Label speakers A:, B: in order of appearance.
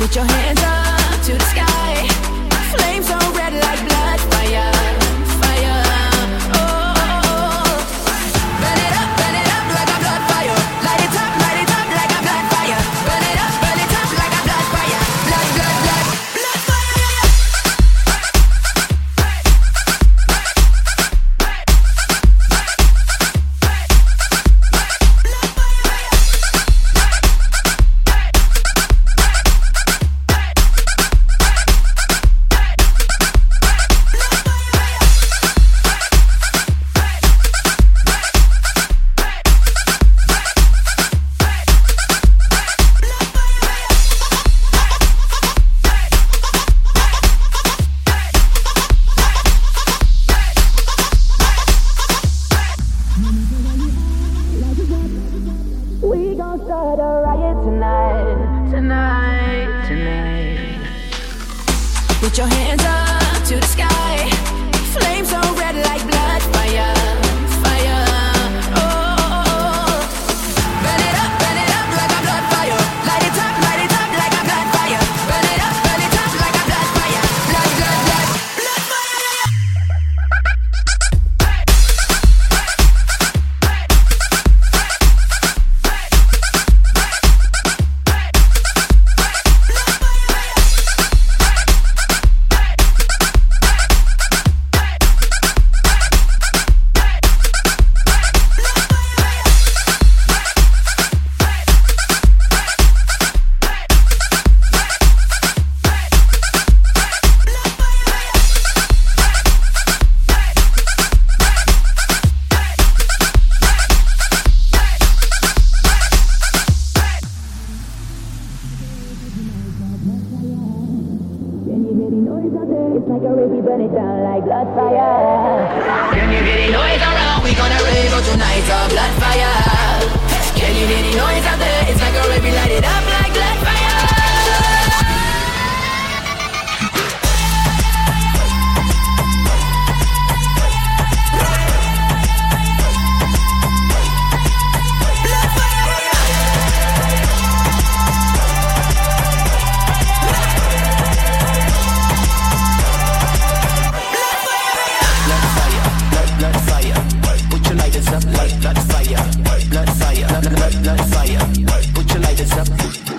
A: Put your hands up to the sky. Flames so red like blood. Fire, fire. Oh, burn it up like a blood fire. Light it up like a blood fire. Burn it up like a blood fire. Blood, blood, blood, blood fire. We gon' start a riot tonight, tonight, tonight. Put your hands up to the sky. Flames so red like blood. Fire, fire. Oh, burn it up like a blood fire. Light it up like a blood fire. Burn it up like a blood fire. Blood, blood, blood, blood fire. It's like a rave, we burn it down like blood fire. Can you hear the noise around? We gonna rave out tonight, a blood fire. Can you hear the noise out there? It's like a rave, we light it up like blood fire.
B: Blood fire, blood fire, blood fire. Put your lighters up.